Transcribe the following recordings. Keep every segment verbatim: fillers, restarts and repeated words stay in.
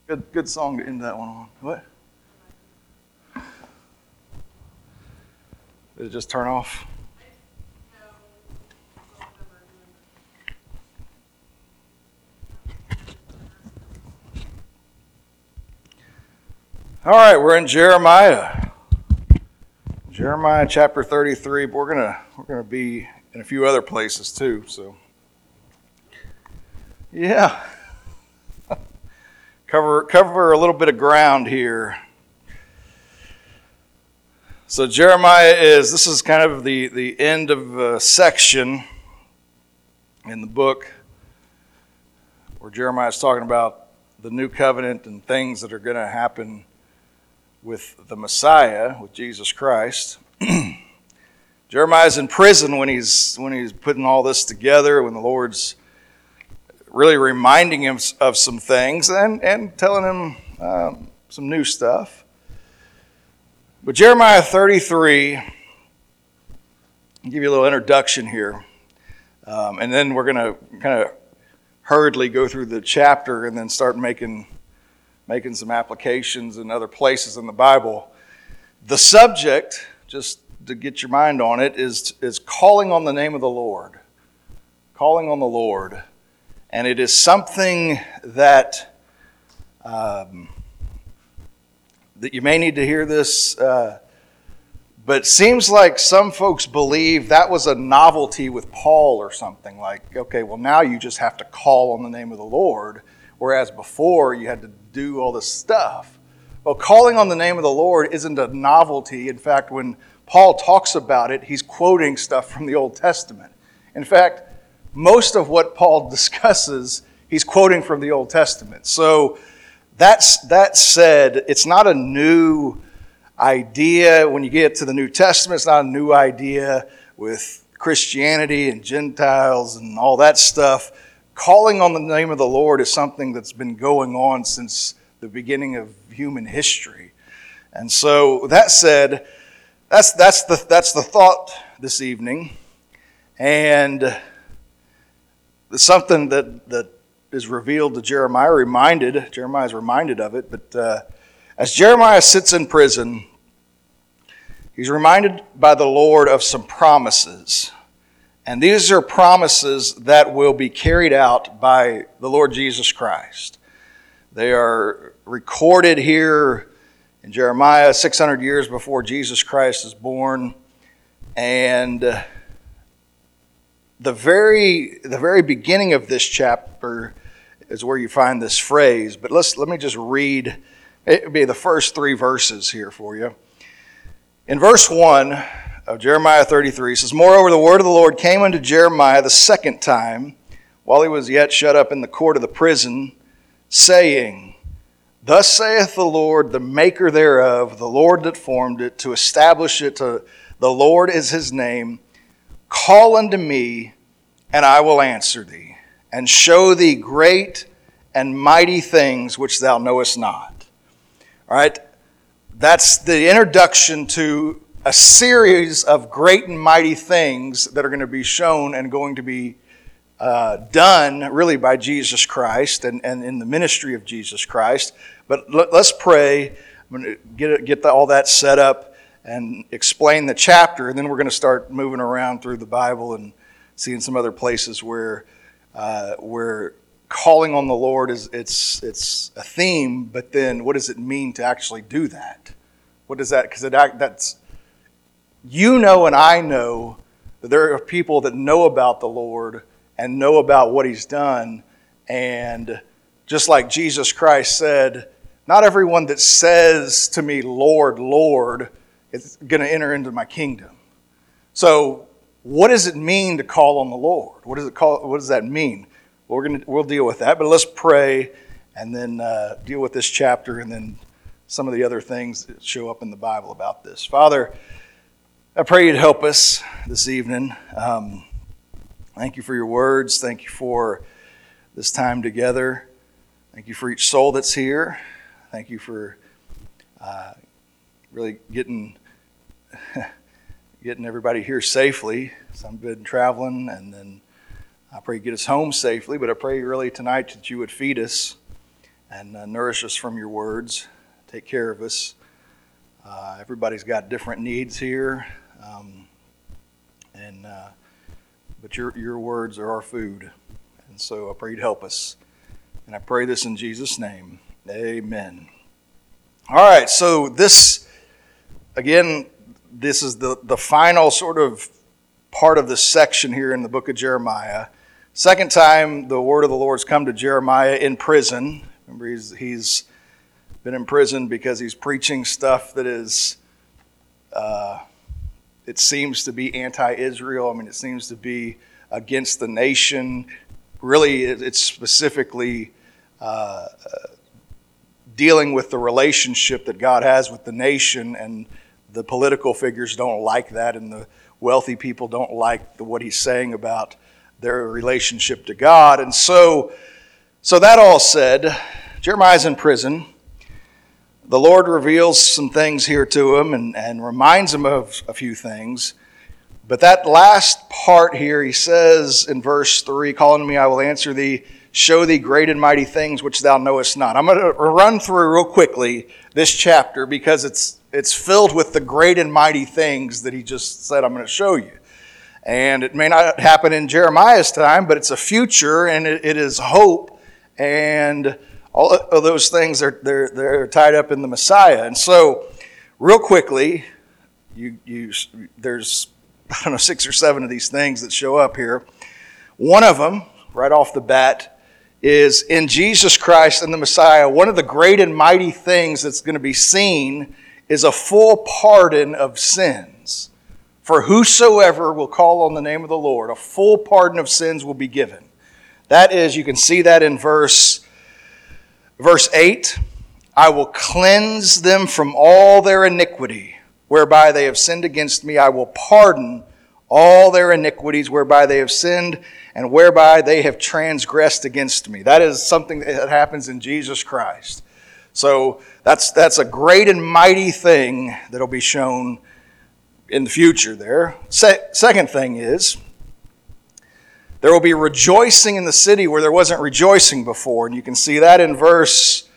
Good, good song to end that one on. What? Did it just turn off? All right, we're in Jeremiah. Jeremiah chapter thirty-three. But we're gonna we're gonna be in a few other places too. So, yeah. Cover cover a little bit of ground here. So Jeremiah is, this is kind of the, the end of a section in the book where Jeremiah is talking about the new covenant and things that are going to happen with the Messiah, with Jesus Christ. Jeremiah's in prison when he's when he's putting all this together, when the Lord's really reminding him of some things and, and telling him um, some new stuff. But Jeremiah thirty-three, I'll give you a little introduction here. Um, and then we're going to kind of hurriedly go through the chapter and then start making, making some applications in other places in the Bible. The subject, just to get your mind on it, is, is calling on the name of the Lord. Calling on the Lord. And it is something that um, that you may need to hear this, uh, but it seems like some folks believe that was a novelty with Paul or something. Like, okay, well now you just have to call on the name of the Lord, whereas before you had to do all this stuff. Well, calling on the name of the Lord isn't a novelty. In fact, when Paul talks about it, he's quoting stuff from the Old Testament. In fact, most of what Paul discusses, he's quoting from the Old Testament. So that's, that said, it's not a new idea. When you get to the New Testament, it's not a new idea with Christianity and Gentiles and all that stuff. Calling on the name of the Lord is something that's been going on since the beginning of human history. And so that said, that's, that's, the, that's the thought this evening. And it's something that, that is revealed to Jeremiah, reminded, Jeremiah is reminded of it, but uh, as Jeremiah sits in prison, he's reminded by the Lord of some promises. And these are promises that will be carried out by the Lord Jesus Christ. They are recorded here in Jeremiah six hundred years before Jesus Christ is born. And uh, The very the very beginning of this chapter is where you find this phrase. But let's let me just read. It would be the first three verses here for you. In verse one of Jeremiah thirty-three, it says, "Moreover, the word of the Lord came unto Jeremiah the second time, while he was yet shut up in the court of the prison, saying, Thus saith the Lord, the maker thereof, the Lord that formed it, to establish it. To, the Lord is his name. Call unto me, and I will answer thee, and show thee great and mighty things which thou knowest not." All right, that's the introduction to a series of great and mighty things that are going to be shown and going to be uh, done really by Jesus Christ and, and in the ministry of Jesus Christ. But let, let's pray. I'm going to get, get the, all that set up and explain the chapter, and then we're going to start moving around through the Bible and seeing some other places where uh, where calling on the Lord is it's it's a theme, but then what does it mean to actually do that? What does that? Because it that's you know and I know that there are people that know about the Lord and know about what He's done, and just like Jesus Christ said, not everyone that says to me, "Lord, Lord," it's going to enter into my kingdom. So, what does it mean to call on the Lord? What does it call? What does that mean? Well, we're going to we'll deal with that, but let's pray and then uh, deal with this chapter and then some of the other things that show up in the Bible about this. Father, I pray you'd help us this evening. Um, thank you for your words. Thank you for this time together. Thank you for each soul that's here. Thank you for uh, really getting getting everybody here safely. Some been traveling, and then I pray you get us home safely. But I pray really tonight that you would feed us and uh, nourish us from your words. Take care of us. Uh, everybody's got different needs here, um, and uh, but your your words are our food, and so I pray you'd help us. And I pray this in Jesus' name. Amen. All right, so this, again, this is the, the final sort of part of this section here in the book of Jeremiah. Second time the word of the Lord's come to Jeremiah in prison. Remember, he's, he's been in prison because he's preaching stuff that is, uh, it seems to be anti-Israel. I mean, it seems to be against the nation. Really, it's specifically uh, dealing with the relationship that God has with the nation, and the political figures don't like that, and the wealthy people don't like the, what he's saying about their relationship to God. And so, so that all said, Jeremiah's in prison. The Lord reveals some things here to him and, and reminds him of a few things. But that last part here, he says in verse three, "Call unto me, I will answer thee, show thee great and mighty things which thou knowest not." I'm going to run through real quickly this chapter because it's it's filled with the great and mighty things that he just said, I'm going to show you. And it may not happen in Jeremiah's time, but it's a future, and it, it is hope, and all of those things are they're they're tied up in the Messiah. And so, real quickly, you you there's I don't know six or seven of these things that show up here. One of them, right off the bat, is in Jesus Christ and the Messiah. One of the great and mighty things that's going to be seen is a full pardon of sins. For whosoever will call on the name of the Lord, a full pardon of sins will be given. That is, you can see that in verse, verse eight. "I will cleanse them from all their iniquity, whereby they have sinned against me. I will pardon all their iniquities, whereby they have sinned, and whereby they have transgressed against me." That is something that happens in Jesus Christ. So that's that's a great and mighty thing that will be shown in the future there. Se- second thing is, there will be rejoicing in the city where there wasn't rejoicing before. And you can see that in verse,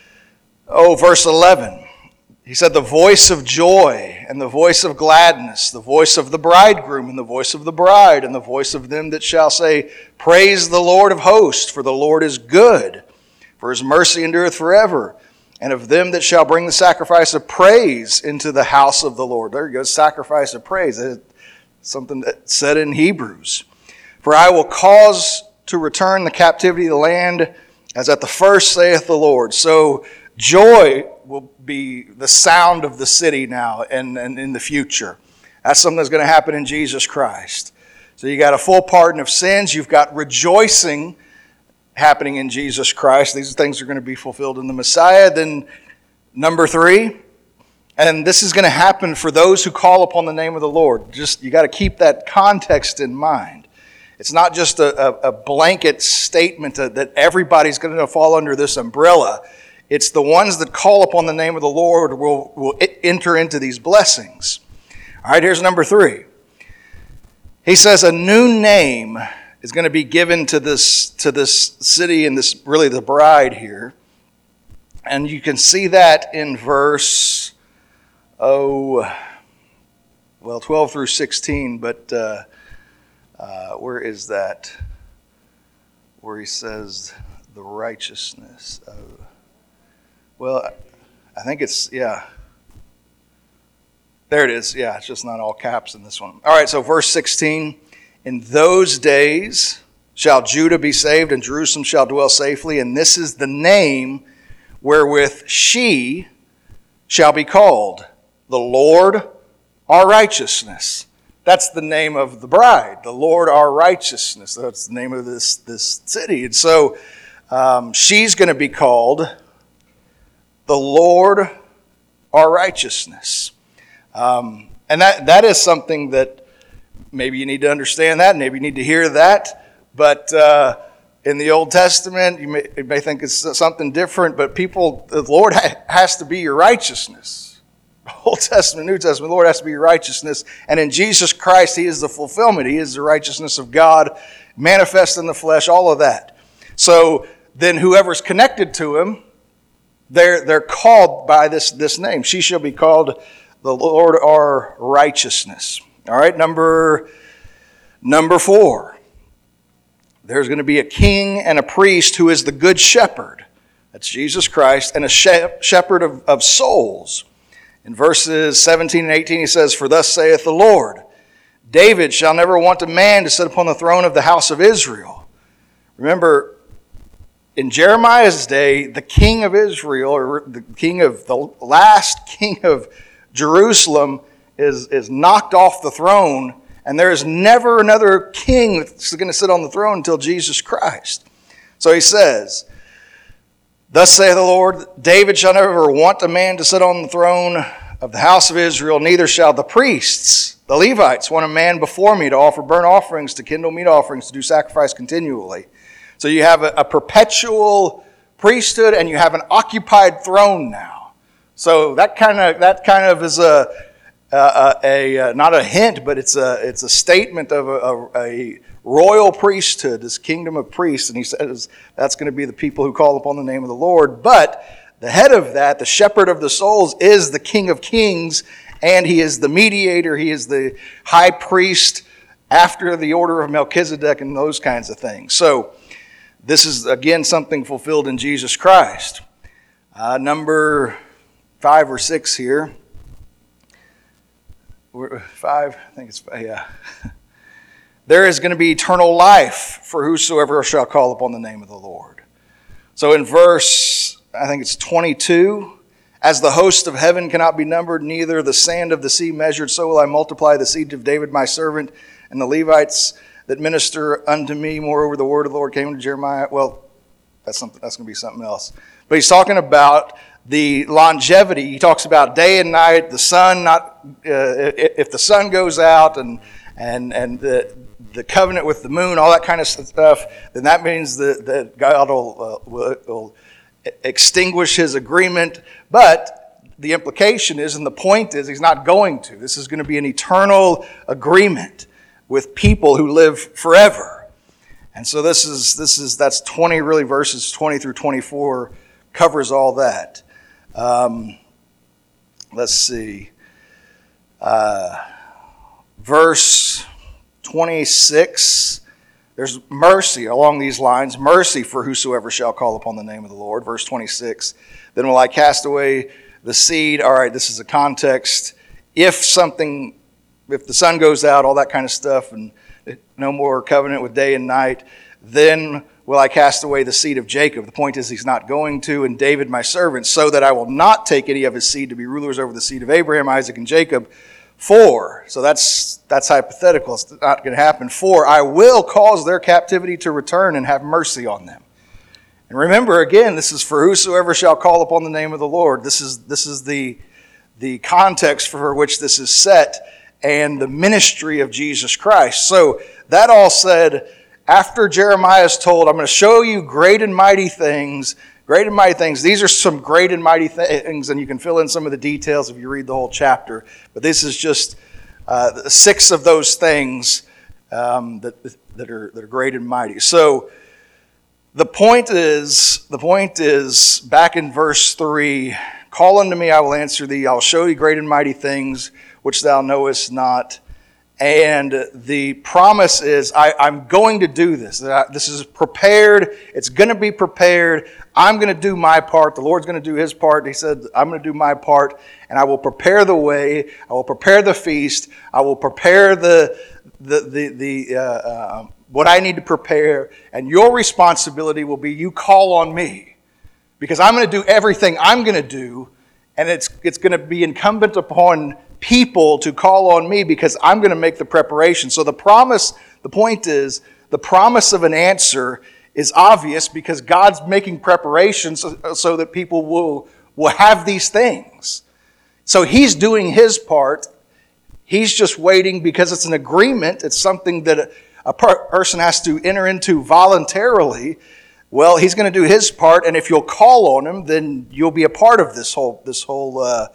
oh, verse eleven. He said, "The voice of joy and the voice of gladness, the voice of the bridegroom and the voice of the bride, and the voice of them that shall say, Praise the Lord of hosts, for the Lord is good, for his mercy endureth forever. And of them that shall bring the sacrifice of praise into the house of the Lord." There goes sacrifice of praise. That's something that's said in Hebrews. "For I will cause to return the captivity of the land, as at the first, saith the Lord." So joy will be the sound of the city now and, and in the future. That's something that's going to happen in Jesus Christ. So you got a full pardon of sins. You've got rejoicing happening in Jesus Christ. These things are going to be fulfilled in the Messiah. Then number three, and this is going to happen for those who call upon the name of the Lord. Just you got to keep that context in mind. It's not just a, a, a blanket statement that, that everybody's going to fall under this umbrella. It's the ones that call upon the name of the Lord will, will enter into these blessings. All right, here's number three. He says a new name is going to be given to this to this city and this really the bride here. And you can see that in verse, oh, well, twelve through sixteen, but uh, uh, where is that? Where he says the righteousness of, well, I think it's, yeah. There it is. Yeah, it's just not all caps in this one. All right, so verse sixteen. "In those days shall Judah be saved, and Jerusalem shall dwell safely, and this is the name wherewith she shall be called, the Lord our righteousness." That's the name of the bride, the Lord our righteousness. That's the name of this, this city. And so um, she's going to be called the Lord our righteousness. Um, and that that is something that maybe you need to understand that, maybe you need to hear that. But uh, in the Old Testament, you may, you may think it's something different, but people, the Lord ha- has to be your righteousness. Old Testament, New Testament, the Lord has to be your righteousness. And in Jesus Christ, He is the fulfillment. He is the righteousness of God, manifest in the flesh, all of that. So then whoever's connected to him, they're, they're called by this, this name. She shall be called the Lord our righteousness. All right, number, number four. There's going to be a king and a priest who is the good shepherd. That's Jesus Christ, and a shepherd of, of souls. In verses seventeen and eighteen, he says, "For thus saith the Lord, David shall never want a man to sit upon the throne of the house of Israel." Remember, in Jeremiah's day, the king of Israel, or the king of the last king of Jerusalem, is, is knocked off the throne, and there is never another king that's going to sit on the throne until Jesus Christ. So he says, "Thus saith the Lord, David shall never want a man to sit on the throne of the house of Israel, neither shall the priests, the Levites, want a man before me to offer burnt offerings, to kindle meat offerings, to do sacrifice continually." So you have a, a perpetual priesthood, and you have an occupied throne now. So that kind of that kind of is a, a, a, a not a hint, but it's a it's a statement of a, a, a royal priesthood, this kingdom of priests, and he says that's going to be the people who call upon the name of the Lord. But the head of that, the shepherd of the souls, is the King of Kings, and he is the mediator. He is the high priest after the order of Melchizedek and those kinds of things. So this is, again, something fulfilled in Jesus Christ. Uh, number five or six here. Five, I think it's, yeah. "There is going to be eternal life for whosoever shall call upon the name of the Lord." So in verse, I think it's twenty-two, "As the host of heaven cannot be numbered, neither the sand of the sea measured, so will I multiply the seed of David my servant, and the Levites that minister unto me. Moreover, the word of the Lord came to Jeremiah." Well, that's something. That's going to be something else. But he's talking about the longevity. He talks about day and night, the sun not, uh, if the sun goes out, and and and the the covenant with the moon, all that kind of stuff, then that means that, that God will, uh, will, will extinguish his agreement. But the implication is, and the point is, he's not going to. This is going to be an eternal agreement with people who live forever. And so this is, this is that's twenty, really, verses twenty through twenty-four covers all that. Um, let's see. Uh, verse twenty-six, there's mercy along these lines. "Mercy for whosoever shall call upon the name of the Lord." Verse twenty-six, "Then will I cast away the seed." All right, this is a context. If something, if the sun goes out, all that kind of stuff, and no more covenant with day and night, "then will I cast away the seed of Jacob." The point is, he's not going to. "And David my servant, so that I will not take any of his seed to be rulers over the seed of Abraham, Isaac, and Jacob. For," so that's that's hypothetical, it's not going to happen. "For I will cause their captivity to return and have mercy on them." And remember, again, this is for whosoever shall call upon the name of the Lord. This is this is the, the context for which this is set, and the ministry of Jesus Christ. So that all said, after Jeremiah is told, "I'm going to show you great and mighty things," great and mighty things. These are some great and mighty things, and you can fill in some of the details if you read the whole chapter. But this is just uh, six of those things um, that that are that are great and mighty. So the point is, the point is back in verse three. "Call unto me, I will answer thee. I will show thee great and mighty things which thou knowest not." And the promise is, I, I'm going to do this. This is prepared. It's going to be prepared. I'm going to do my part. The Lord's going to do his part. He said, I'm going to do my part, and I will prepare the way. I will prepare the feast. I will prepare the the the, the uh, uh, what I need to prepare. And your responsibility will be, you call on me, because I'm going to do everything I'm going to do, and it's it's going to be incumbent upon people to call on me, because I'm going to make the preparation. So the promise, the point is, the promise of an answer is obvious because God's making preparations so, so that people will, will have these things. So he's doing his part. He's just waiting because it's an agreement. It's something that a, a per- person has to enter into voluntarily. Well, he's going to do his part, and if you'll call on him, then you'll be a part of this whole this whole uh,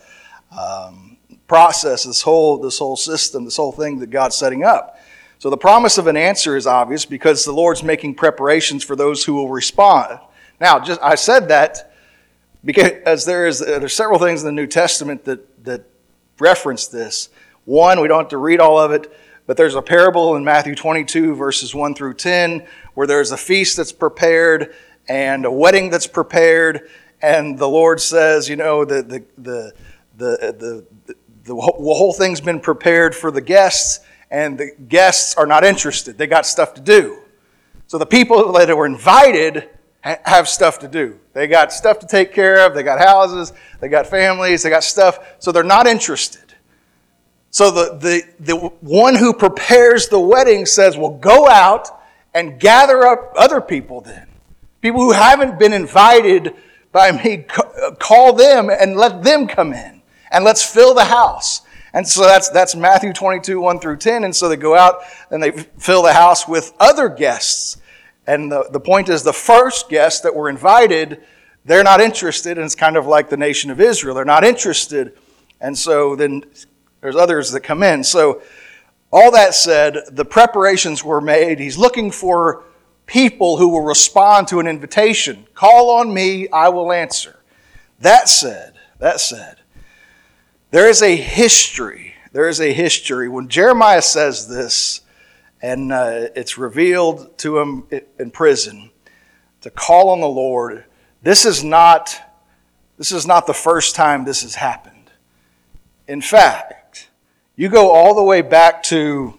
um, process, this whole this whole system, this whole thing that God's setting up. So the promise of an answer is obvious because the Lord's making preparations for those who will respond. Now, just I said that because there is there's several things in the New Testament that, that reference this. One, we don't have to read all of it, but there's a parable in Matthew twenty-two, verses one through ten, where there's a feast that's prepared and a wedding that's prepared, and the Lord says, you know, the the the the the, the, the whole thing's been prepared for the guests, and the guests are not interested. They got stuff to do. So the people that were invited have stuff to do. They got stuff to take care of. They got houses. They got families. They got stuff. So they're not interested. So the, the, the one who prepares the wedding says, well, go out and gather up other people then. People who haven't been invited by me, call them and let them come in. And let's fill the house. And so that's that's Matthew twenty-two, one through ten. And so they go out and they fill the house with other guests. And the, the point is, the first guests that were invited, they're not interested. And it's kind of like the nation of Israel. They're not interested. And so then there's others that come in. So all that said, the preparations were made. He's looking for people who will respond to an invitation. Call on me, I will answer. That said, that said, there is a history. There is a history. When Jeremiah says this, and uh, it's revealed to him in prison to call on the Lord, this is not, this is not the first time this has happened. In fact, you go all the way back to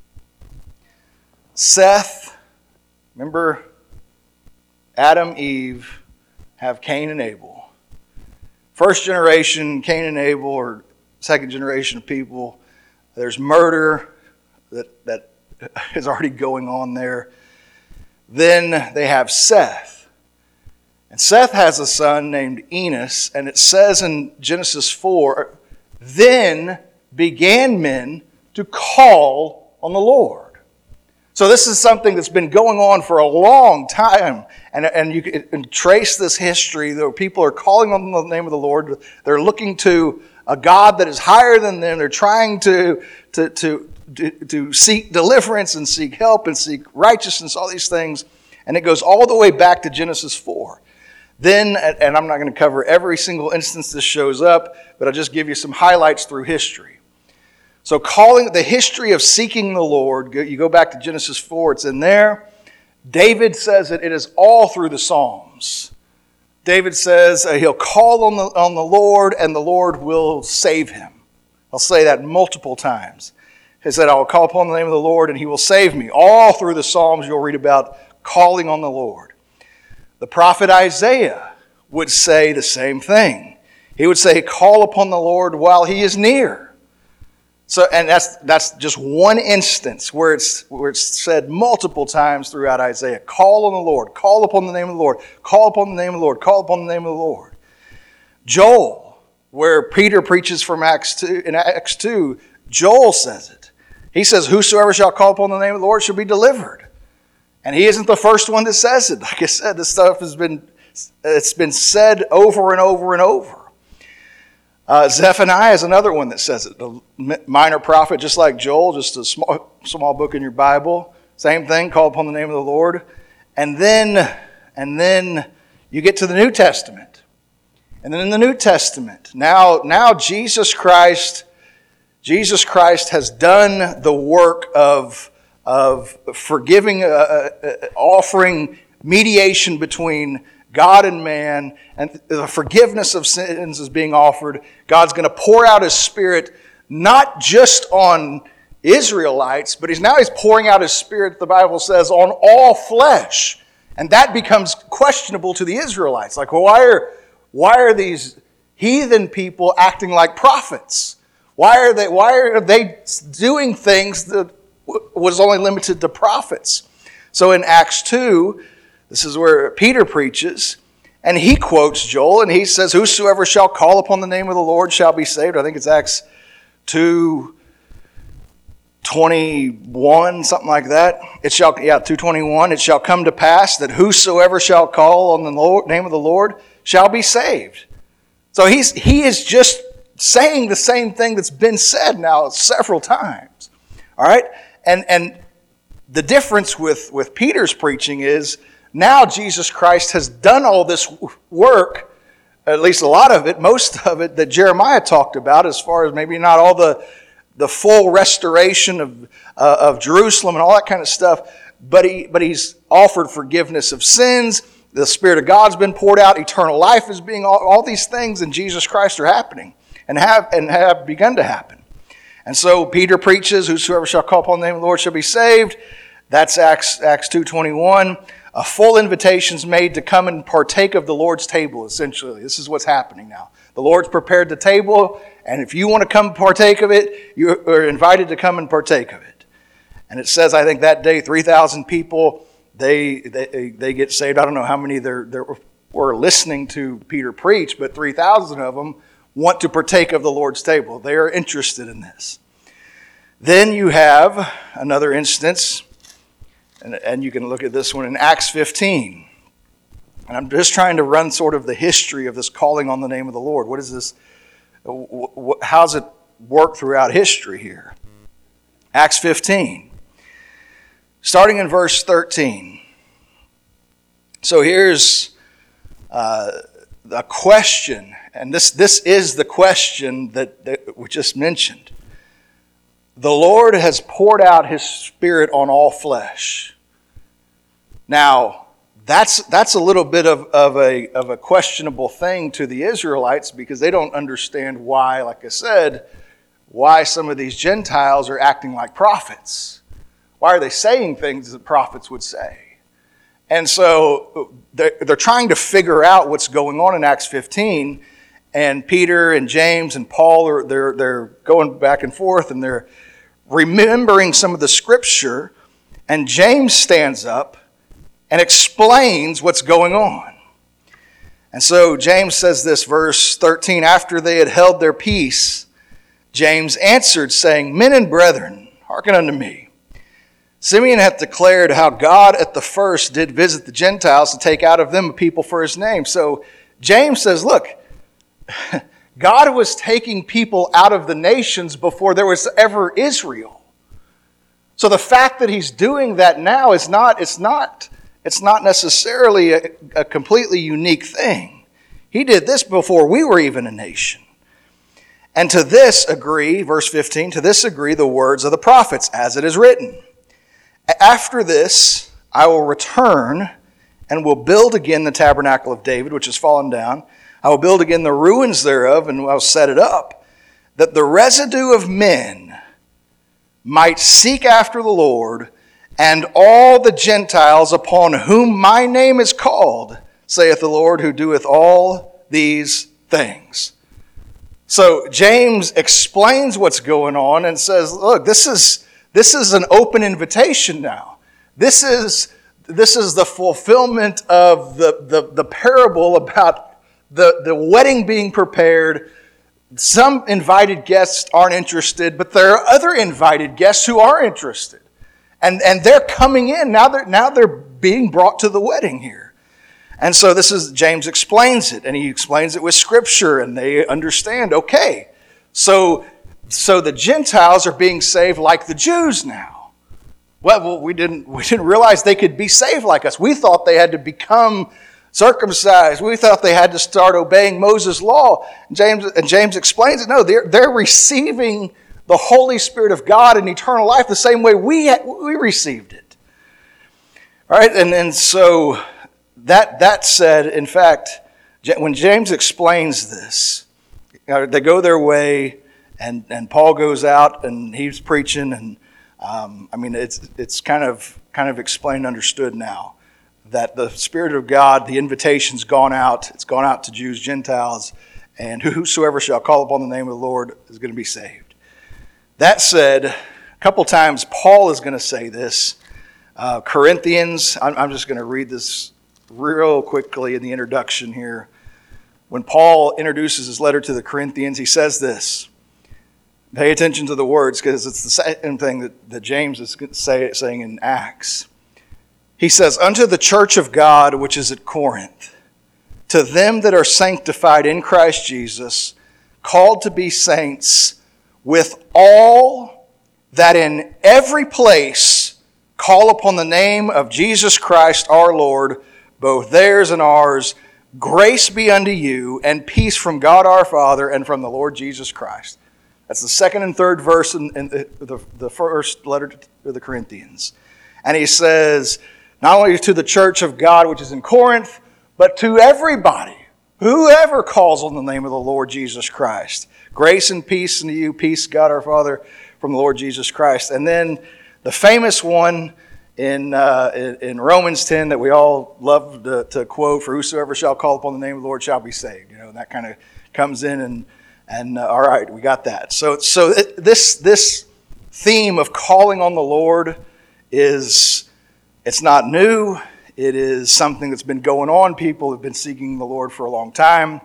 Seth. Remember, Adam, Eve have Cain and Abel. First generation, Cain and Abel, or second generation of people. There's murder that that is already going on there. Then they have Seth. And Seth has a son named Enos, and it says in Genesis four, then began men to call on the Lord. So this is something that's been going on for a long time. And, and you can trace this history. There people are calling on the name of the Lord. They're looking to a God that is higher than them. They're trying to, to, to, to, to seek deliverance and seek help and seek righteousness, all these things. And it goes all the way back to Genesis four. Then, and I'm not going to cover every single instance this shows up, but I'll just give you some highlights through history. So calling the history of seeking the Lord, you go back to Genesis four, it's in there. David says that it is all through the Psalms. David says uh, he'll call on the, on the Lord and the Lord will save him. I'll say that multiple times. He said, I will call upon the name of the Lord and he will save me. All through the Psalms you'll read about calling on the Lord. The prophet Isaiah would say the same thing. He would say, call upon the Lord while he is near. So, and that's that's just one instance where it's where it's said multiple times throughout Isaiah. Call on the Lord. Call upon the name of the Lord. Call upon the name of the Lord. Call upon the name of the Lord. Joel, where Peter preaches from Acts two, in Acts two, Joel says it. He says, whosoever shall call upon the name of the Lord shall be delivered. And he isn't the first one that says it. Like I said, this stuff has been it's been said over and over and over. Uh, Zephaniah is another one that says it. The minor prophet, just like Joel, just a small, small book in your Bible. Same thing, call upon the name of the Lord. And then, and then you get to the New Testament. And then in the New Testament, now, now Jesus Christ, Jesus Christ has done the work of, of forgiving, uh, uh, offering mediation between God and man, and the forgiveness of sins is being offered. God's going to pour out His Spirit not just on Israelites, but he's now he's pouring out His Spirit, the Bible says, on all flesh. And that becomes questionable to the Israelites. Like, well, why are, why are these heathen people acting like prophets? Why are they, why are they doing things that was only limited to prophets? So in Acts two, this is where Peter preaches, and he quotes Joel, and he says, whosoever shall call upon the name of the Lord shall be saved. I think it's Acts two twenty-one, something like that. It shall, yeah, two twenty-one. It shall come to pass that whosoever shall call on the Lord, name of the Lord shall be saved. So he's he is just saying the same thing that's been said now several times. All right? And and the difference with, with Peter's preaching is now Jesus Christ has done all this work, at least a lot of it, most of it, that Jeremiah talked about, as far as maybe not all the, the full restoration of, uh, of Jerusalem and all that kind of stuff, but he but he's offered forgiveness of sins. The Spirit of God's been poured out. Eternal life is being, all, all these things in Jesus Christ are happening and have and have begun to happen. And so Peter preaches, whosoever shall call upon the name of the Lord shall be saved. That's Acts, Acts two twenty-one. A full invitation's made to come and partake of the Lord's table, essentially. This is what's happening now. The Lord's prepared the table, and if you want to come partake of it, you are invited to come and partake of it. And it says, I think that day, three thousand people, they, they they get saved. I don't know how many there, there were listening to Peter preach, but three thousand of them want to partake of the Lord's table. They are interested in this. Then you have another instance, and, and you can look at this one in Acts fifteen. And I'm just trying to run sort of the history of this calling on the name of the Lord. What is this? How does it work throughout history here? Acts fifteen. Starting in verse thirteen. So here's uh, a question, and this, this is the question that, that we just mentioned. The Lord has poured out His Spirit on all flesh. Now, that's that's a little bit of, of, a, of a questionable thing to the Israelites, because they don't understand why, like I said, why some of these Gentiles are acting like prophets. Why are they saying things that prophets would say? And so they're, they're trying to figure out what's going on in Acts fifteen. And Peter and James and Paul, are they're, they're going back and forth, and they're remembering some of the scripture. And James stands up and explains what's going on. And so James says this, verse thirteen, after they had held their peace, James answered, saying, Men and brethren, hearken unto me. Simeon hath declared how God at the first did visit the Gentiles to take out of them a people for His name. So James says, look, God was taking people out of the nations before there was ever Israel. So the fact that He's doing that now is not, it's not, it's not necessarily a, a completely unique thing. He did this before we were even a nation. And to this agree, verse fifteen, to this agree the words of the prophets, as it is written. After this, I will return and will build again the tabernacle of David, which has fallen down. I will build again the ruins thereof, and I will set it up, that the residue of men might seek after the Lord, and all the Gentiles upon whom my name is called, saith the Lord, who doeth all these things. So James explains what's going on and says, look, this is this is an open invitation now. This is this is the fulfillment of the, the, the parable about the, the wedding being prepared. Some invited guests aren't interested, but there are other invited guests who are interested. And, and they're coming in. Now they're, now they're being brought to the wedding here. And so this is, James explains it, and he explains it with Scripture, and they understand, okay, so, so the Gentiles are being saved like the Jews now. Well, we didn't, we didn't realize they could be saved like us. We thought they had to become circumcised. We thought they had to start obeying Moses' law. And James, and James explains it. No, they're, they're receiving the Holy Spirit of God and eternal life the same way we, had, we received it. All right, and, and so that, that said, in fact, when James explains this, you know, they go their way, and, and Paul goes out and he's preaching, and um, I mean, it's it's kind of kind of explained, understood now that the Spirit of God, the invitation's gone out. It's gone out to Jews, Gentiles, and whosoever shall call upon the name of the Lord is going to be saved. That said, a couple times Paul is going to say this. Uh, Corinthians, I'm, I'm just going to read this real quickly in the introduction here. When Paul introduces his letter to the Corinthians, he says this. Pay attention to the words, because it's the same thing that, that James is say, saying in Acts. He says, unto the church of God which is at Corinth, to them that are sanctified in Christ Jesus, called to be saints, with all that in every place call upon the name of Jesus Christ our Lord, both theirs and ours. Grace be unto you, and peace from God our Father and from the Lord Jesus Christ. That's the second and third verse in, in the, the, the first letter to the Corinthians. And he says, not only to the church of God which is in Corinth, but to everybody, whoever calls on the name of the Lord Jesus Christ. Grace and peace unto you, peace, God our Father, from the Lord Jesus Christ. And then the famous one in, uh, in, in Romans ten that we all love to, to quote, for whosoever shall call upon the name of the Lord shall be saved. You know, that kind of comes in and And uh, all right, we got that. So, so it, this this theme of calling on the Lord is, it's not new. It is something that's been going on. People have been seeking the Lord for a long time.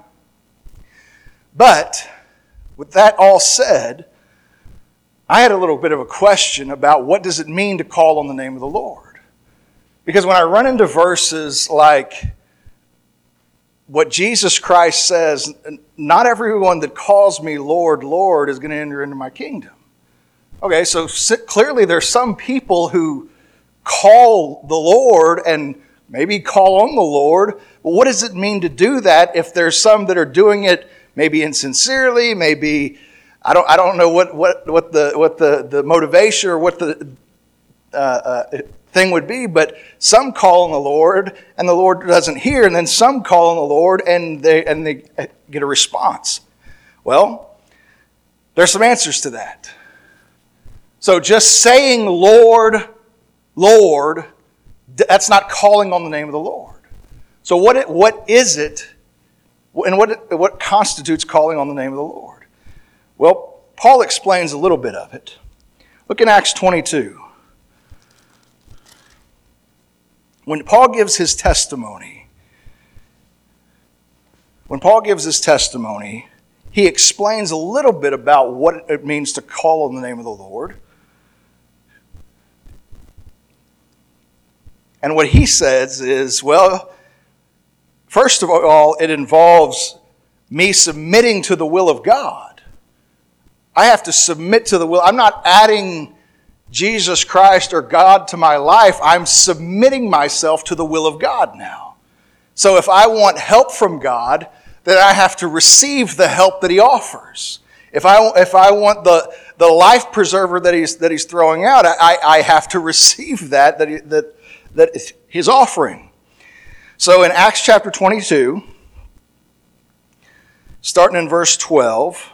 But with that all said, I had a little bit of a question about what does it mean to call on the name of the Lord? Because when I run into verses like what Jesus Christ says, not everyone that calls me Lord, Lord is going to enter into my kingdom. Okay, so clearly there's some people who call the Lord and maybe call on the Lord. But what does it mean to do that if there's some that are doing it maybe insincerely, maybe I don't I don't know what what what the what the, the motivation or what the uh, uh, thing would be, but some call on the Lord and the Lord doesn't hear, and then some call on the Lord and they and they get a response. Well, there's some answers to that. So just saying Lord, Lord, that's not calling on the name of the Lord. So what it, what is it, and what what constitutes calling on the name of the Lord? Well, Paul explains a little bit of it. Look in Acts twenty-two. When Paul gives his testimony, when Paul gives his testimony, he explains a little bit about what it means to call on the name of the Lord. And what he says is, well, first of all, it involves me submitting to the will of God. I have to submit to the will. I'm not adding Jesus Christ or God to my life. I'm submitting myself to the will of God now. So if I want help from God, then I have to receive the help that He offers. If I if I want the, the life preserver that He's that He's throwing out, I, I have to receive that that he, that that He's offering. So in Acts chapter twenty-two, starting in verse twelve.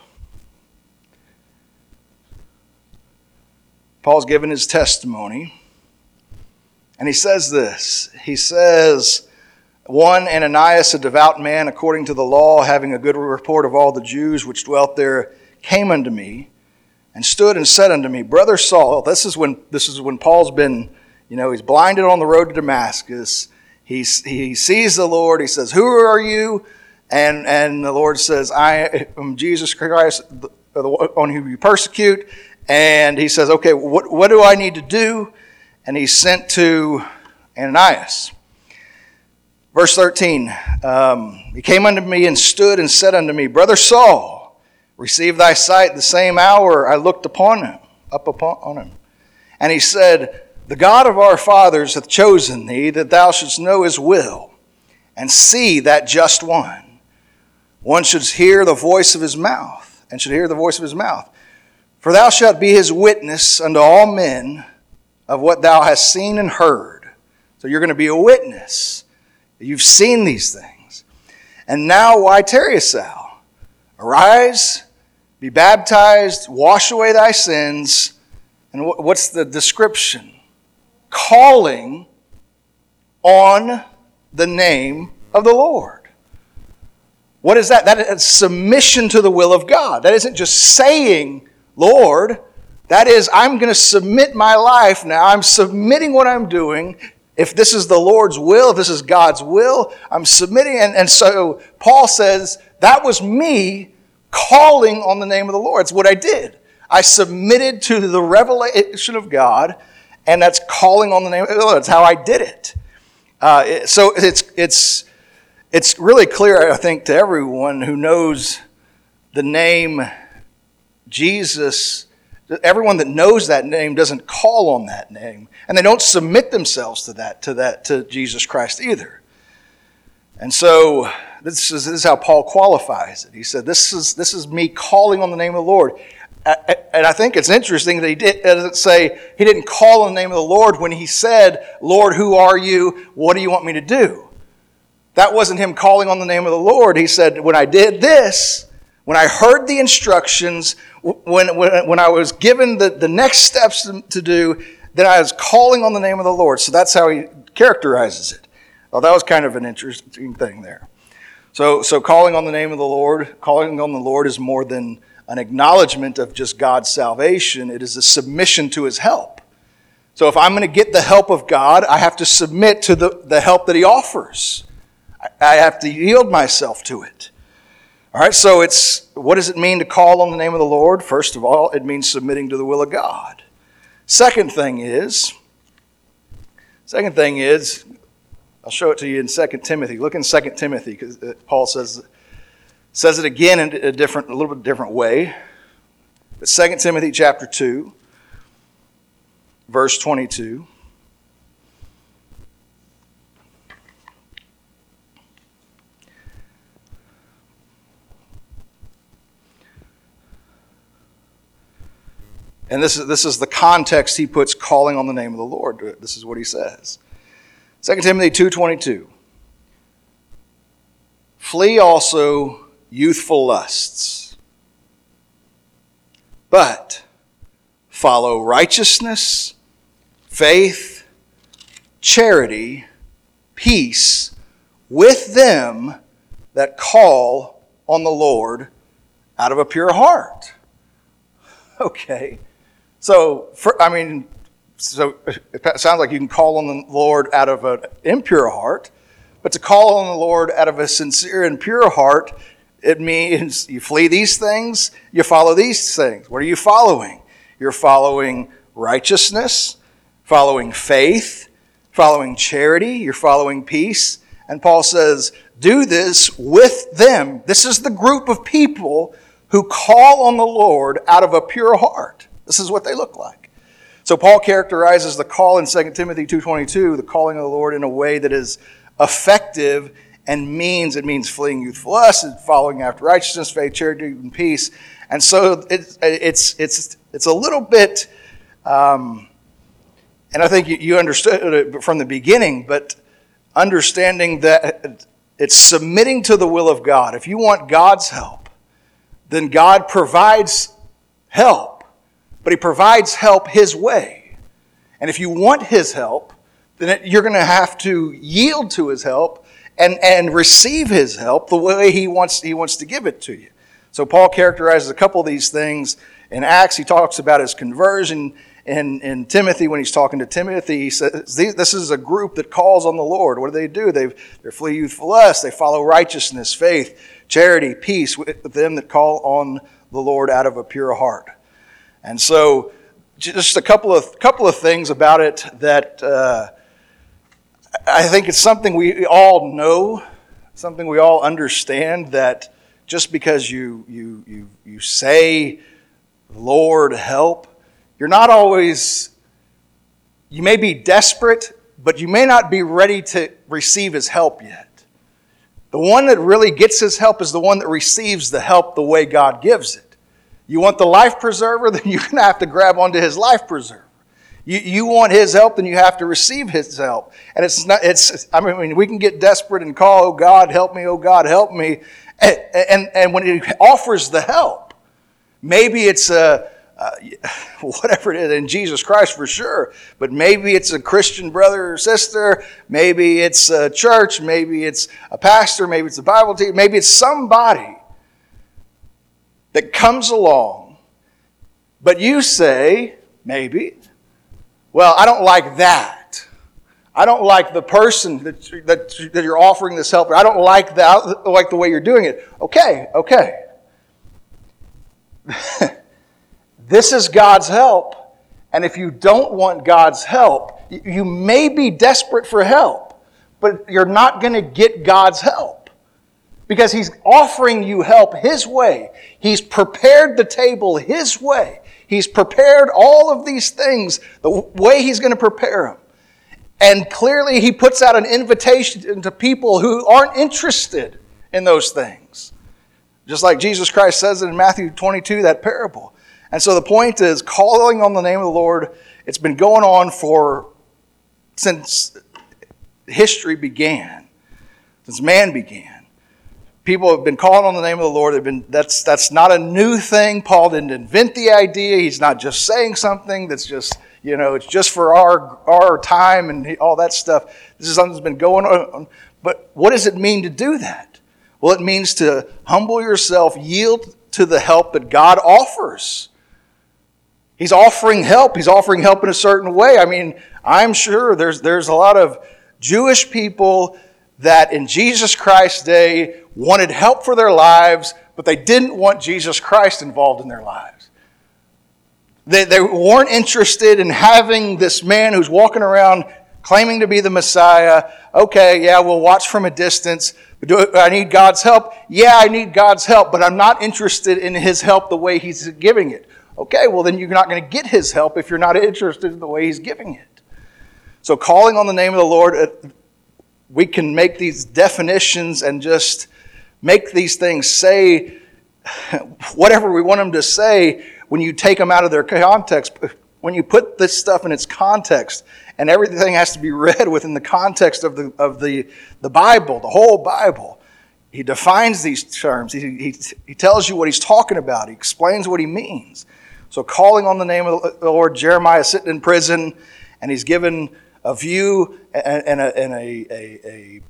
Paul's given his testimony, and he says this. He says, one, Ananias, a devout man, according to the law, having a good report of all the Jews which dwelt there, came unto me, and stood and said unto me, Brother Saul, this is when this is when Paul's been, you know, he's blinded on the road to Damascus. He's, he sees the Lord. He says, who are you? And, and the Lord says, I am Jesus Christ, the, the one whom you persecute. And he says, okay, what, what do I need to do? And he's sent to Ananias. Verse thirteen, um, he came unto me and stood and said unto me, Brother Saul, receive thy sight the same hour I looked upon him, up upon on him. And he said, the God of our fathers hath chosen thee, that thou shouldst know his will, and see that just one. One should hear the voice of his mouth, and should hear the voice of his mouth. For thou shalt be his witness unto all men of what thou hast seen and heard. So you're going to be a witness. You've seen these things. And now why tarriest thou? Arise, be baptized, wash away thy sins. And what's the description? Calling on the name of the Lord. What is that? That is submission to the will of God. That isn't just saying, Lord, that is, I'm going to submit my life now. I'm submitting what I'm doing. If this is the Lord's will, if this is God's will, I'm submitting. And, and so Paul says, that was me calling on the name of the Lord. It's what I did. I submitted to the revelation of God, and that's calling on the name of the Lord. That's how I did it. Uh, it so it's it's it's really clear, I think, to everyone who knows the name Jesus, Everyone that knows that name doesn't call on that name, and they don't submit themselves to that, to that, to Jesus Christ either. And so this is, this is how Paul qualifies it. He said, "This is this is me calling on the name of the Lord." And I think it's interesting that he did, doesn't say he didn't call on the name of the Lord when he said, "Lord, who are you? What do you want me to do?" That wasn't him calling on the name of the Lord. He said, "When I did this, when I heard the instructions, when when, when I was given the, the next steps to, to do, then I was calling on the name of the Lord." So that's how he characterizes it. Well, that was kind of an interesting thing there. So, so calling on the name of the Lord, calling on the Lord is more than an acknowledgement of just God's salvation. It is a submission to His help. So if I'm going to get the help of God, I have to submit to the, the help that He offers. I, I have to yield myself to it. All right, so it's, what does it mean to call on the name of the Lord? First of all, it means submitting to the will of God. Second thing is, second thing is, I'll show it to you in Second Timothy. Look in Second Timothy, because Paul says says it again in a different, a little bit different way. But Second Timothy chapter two, verse twenty-two. And this is, this is the context he puts calling on the name of the Lord. This is what he says. Second Timothy two twenty-two. "Flee also youthful lusts, but follow righteousness, faith, charity, peace with them that call on the Lord out of a pure heart." Okay. So, for, I mean, so it sounds like you can call on the Lord out of an impure heart, but to call on the Lord out of a sincere and pure heart, it means you flee these things, you follow these things. What are you following? You're following righteousness, following faith, following charity, you're following peace. And Paul says, do this with them. This is the group of people who call on the Lord out of a pure heart. This is what they look like. So Paul characterizes the call in Second Timothy two twenty-two, the calling of the Lord, in a way that is effective and means, it means fleeing youthful lust, and following after righteousness, faith, charity, and peace. And so it, it's it's it's a little bit, um, and I think you, you understood it from the beginning, but understanding that it's submitting to the will of God. If you want God's help, then God provides help, but He provides help His way. And if you want His help, then it, you're going to have to yield to His help and, and receive His help the way He wants, He wants to give it to you. So Paul characterizes a couple of these things. In Acts, he talks about his conversion. In, in Timothy, when he's talking to Timothy, he says, this is a group that calls on the Lord. What do they do? They they flee youthful lust. They follow righteousness, faith, charity, peace with them that call on the Lord out of a pure heart. And so just a couple of couple of things about it that uh, I think it's something we all know, something we all understand, that just because you you you you say, "Lord, help," you're not always, you may be desperate, but you may not be ready to receive His help yet. The one that really gets His help is the one that receives the help the way God gives it. You want the life preserver, then you're going to have to grab onto His life preserver. You, you want His help, then you have to receive His help. And it's not, it's, I mean, we can get desperate and call, "Oh God, help me, oh God, help me." And, and, and when He offers the help, maybe it's a, Uh, whatever it is, in Jesus Christ for sure, but maybe it's a Christian brother or sister, maybe it's a church, maybe it's a pastor, maybe it's a Bible teacher, maybe it's somebody that comes along, but you say, maybe, "Well, I don't like that. I don't like the person that, that, that you're offering this help. I don't like that, like the way you're doing it." Okay, okay. This is God's help, and if you don't want God's help, you may be desperate for help, but you're not going to get God's help because He's offering you help His way. He's prepared the table His way. He's prepared all of these things the way He's going to prepare them. And clearly He puts out an invitation to people who aren't interested in those things. Just like Jesus Christ says it in Matthew twenty-two, that parable. And so the point is, calling on the name of the Lord, it's been going on for since history began, since man began. People have been calling on the name of the Lord. They've been that's that's not a new thing. Paul didn't invent the idea. He's not just saying something that's just, you know, it's just for our our time and all that stuff. This is something that's been going on. But what does it mean to do that? Well, it means to humble yourself, yield to the help that God offers. He's offering help. He's offering help in a certain way. I mean, I'm sure there's there's a lot of Jewish people that in Jesus Christ's day wanted help for their lives, but they didn't want Jesus Christ involved in their lives. They, they weren't interested in having this man who's walking around claiming to be the Messiah. Okay, yeah, we'll watch from a distance. Do I need God's help? Yeah, I need God's help, but I'm not interested in His help the way He's giving it. Okay, well then you're not going to get His help if you're not interested in the way He's giving it. So calling on the name of the Lord, we can make these definitions and just make these things say whatever we want them to say when you take them out of their context. When you put this stuff in its context, and everything has to be read within the context of the of the, the Bible, the whole Bible. He defines these terms. He, he, he tells you what he's talking about. He explains what he means. So calling on the name of the Lord, Jeremiah is sitting in prison, and he's given a view and, and, a, and a, a,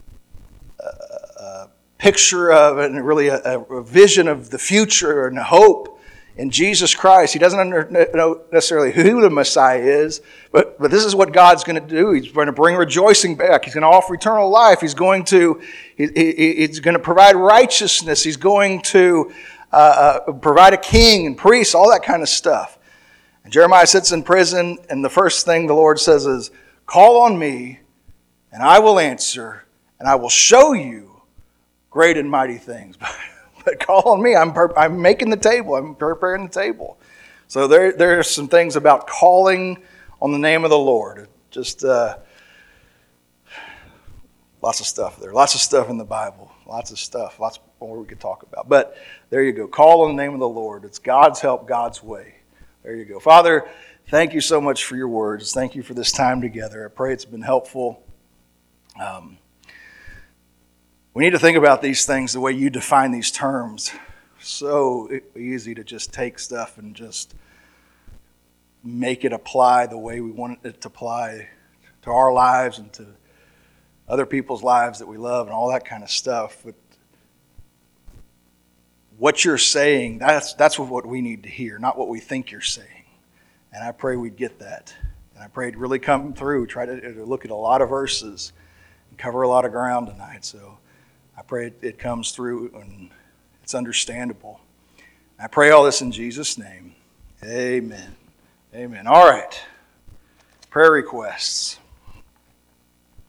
a, a picture of, and really a, a vision of the future and hope in Jesus Christ. He doesn't know necessarily who the Messiah is, but, but this is what God's going to do. He's going to bring rejoicing back. He's going to offer eternal life. He's going to, he, he, he's going to provide righteousness. He's going to uh, uh, provide a king and priests, all that kind of stuff. And Jeremiah sits in prison, and the first thing the Lord says is, call on me, and I will answer, and I will show you great and mighty things. But call on me. I'm I'm making the table. I'm preparing the table. So there there are some things about calling on the name of the Lord. Just uh, lots of stuff there. Lots of stuff in the Bible. Lots of stuff. Lots more we could talk about. But there you go. Call on the name of the Lord. It's God's help, God's way. There you go. Father, thank you so much for your words. Thank you for this time together. I pray it's been helpful. Um, We need to think about these things the way you define these terms. So easy to just take stuff and just make it apply the way we want it to apply to our lives and to other people's lives that we love and all that kind of stuff. But what you're saying, that's that's what we need to hear, not what we think you're saying. And I pray we'd get that. And I pray it'd really come through. Try to, to look at a lot of verses and cover a lot of ground tonight. So I pray it, it comes through and it's understandable. I pray all this in Jesus' name. Amen. Amen. All right. Prayer requests.